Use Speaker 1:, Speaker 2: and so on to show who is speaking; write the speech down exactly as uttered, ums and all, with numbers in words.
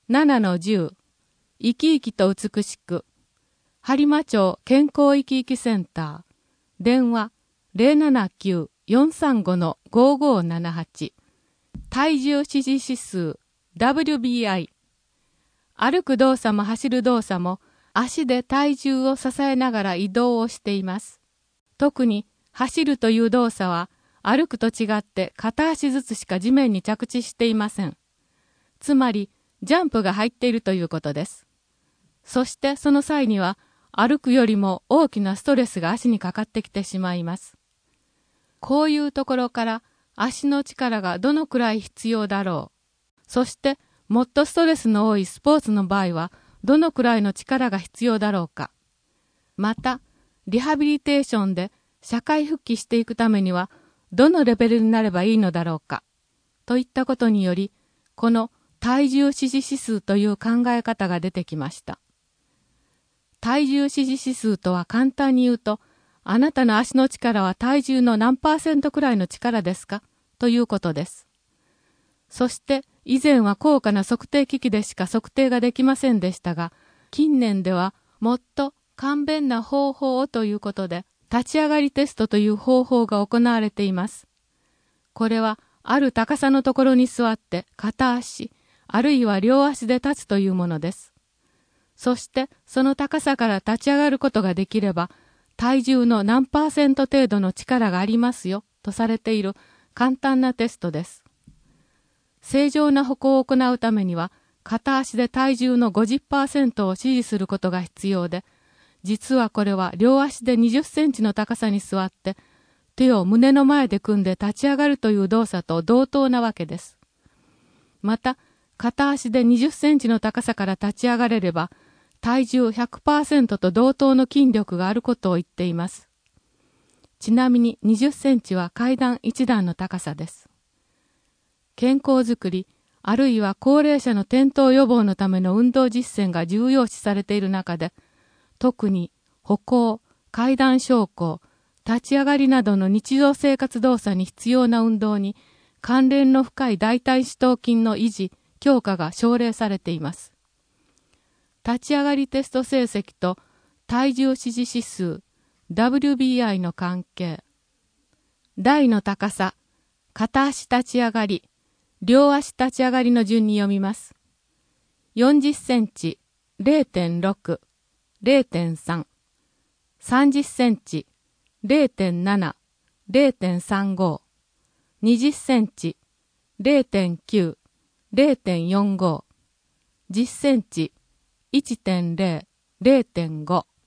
Speaker 1: ななのじゅう、生き生きと美しく、播磨町健康生き生きセンター、電話 ゼロななきゅう よんさんご ごごななはち、体重支持指数 ダブリュービーアイ、歩く動作も走る動作も足で体重を支えながら移動をしています。特に走るという動作は歩くと違って片足ずつしか地面に着地していません。つまりジャンプが入っているということです。そしてその際には歩くよりも大きなストレスが足にかかってきてしまいます。こういうところから足の力がどのくらい必要だろう。そしてもっとストレスの多いスポーツの場合はどのくらいの力が必要だろうか。また、リハビリテーションで社会復帰していくためにはどのレベルになればいいのだろうか。といったことにより、この体重支持指数という考え方が出てきました。体重支持指数とは簡単に言うと、あなたの足の力は体重の何パーセントくらいの力ですかということです。そして以前は高価な測定機器でしか測定ができませんでしたが、近年ではもっと簡便な方法をということで、立ち上がりテストという方法が行われています。これはある高さのところに座って片足、あるいは両足で立つというものです。そしてその高さから立ち上がることができれば、体重の何パーセント程度の力がありますよとされている簡単なテストです。正常な歩行を行うためには、片足で体重の ごじゅっパーセント を支持することが必要で、実はこれは両足でにじゅっセンチの高さに座って、手を胸の前で組んで立ち上がるという動作と同等なわけです。また、片足でにじゅっセンチの高さから立ち上がれれば、体重 ひゃくパーセント と同等の筋力があることを言っています。ちなみににじゅっセンチは階段いち段の高さです。健康づくり、あるいは高齢者の転倒予防のための運動実践が重要視されている中で、特に歩行、階段昇降、立ち上がりなどの日常生活動作に必要な運動に関連の深い大腿四頭筋の維持、強化が奨励されています。立ち上がりテスト成績と体重支持指数 ダブリュービーアイ の関係。台の高さ、片足立ち上がり、両足立ち上がりの順に読みます。よんじゅっセンチ ゼロてんろく、ゼロてんさん、さんじゅっセンチ ゼロてんなな、ゼロてんさんご、にじゅっセンチ ゼロてんきゅう、ゼロてんよんご、じゅっセンチ いちてんゼロ、ゼロてんご